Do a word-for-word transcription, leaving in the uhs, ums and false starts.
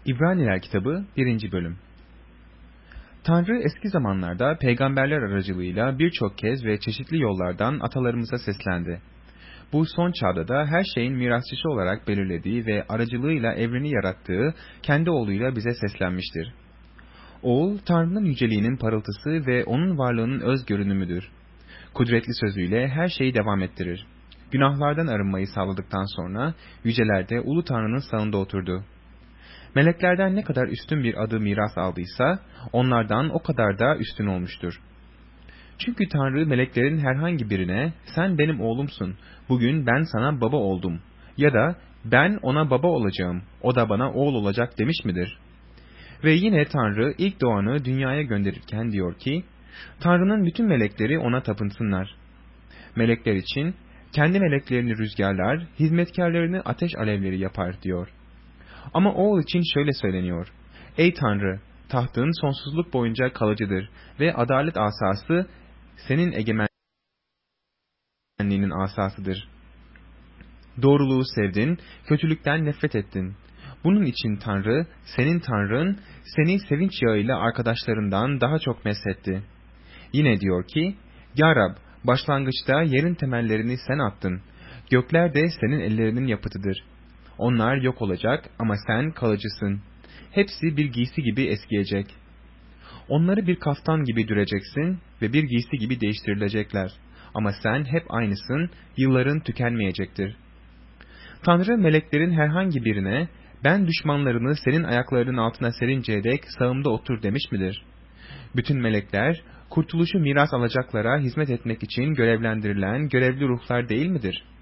İbraniler kitabı birinci bölüm. Tanrı eski zamanlarda peygamberler aracılığıyla birçok kez ve çeşitli yollardan atalarımıza seslendi. Bu son çağda da her şeyin mirasçısı olarak belirlediği ve aracılığıyla evreni yarattığı kendi oğluyla bize seslenmiştir. Oğul, Tanrı'nın yüceliğinin parıltısı ve onun varlığının öz görünümüdür. Kudretli sözüyle her şeyi devam ettirir. Günahlardan arınmayı sağladıktan sonra yücelerde Ulu Tanrı'nın sağında oturdu. Meleklerden ne kadar üstün bir adı miras aldıysa, onlardan o kadar da üstün olmuştur. Çünkü Tanrı meleklerin herhangi birine, sen benim oğlumsun, bugün ben sana baba oldum ya da ben ona baba olacağım, o da bana oğul olacak demiş midir? Ve yine Tanrı ilk doğanı dünyaya gönderirken diyor ki, Tanrı'nın bütün melekleri ona tapınsınlar. Melekler için, kendi meleklerini rüzgarlar, hizmetkarlarını ateş alevleri yapar diyor. Ama oğul için şöyle söyleniyor. Ey Tanrı, tahtın sonsuzluk boyunca kalıcıdır ve adalet asası senin egemenliğinin asasıdır. Doğruluğu sevdin, kötülükten nefret ettin. Bunun için Tanrı, senin Tanrın, seni sevinç yağıyla arkadaşlarından daha çok meshetti. Yine diyor ki, Ya Rab, başlangıçta yerin temellerini sen attın. Gökler de senin ellerinin yapıtıdır. Onlar yok olacak ama sen kalıcısın. Hepsi bir giysi gibi eskiyecek. Onları bir kaftan gibi düreceksin ve bir giysi gibi değiştirilecekler. Ama sen hep aynısın, yılların tükenmeyecektir. Tanrı meleklerin herhangi birine, ben düşmanlarını senin ayaklarının altına serinceye dek sağımda otur demiş midir? Bütün melekler, kurtuluşu miras alacaklara hizmet etmek için görevlendirilen görevli ruhlar değil midir?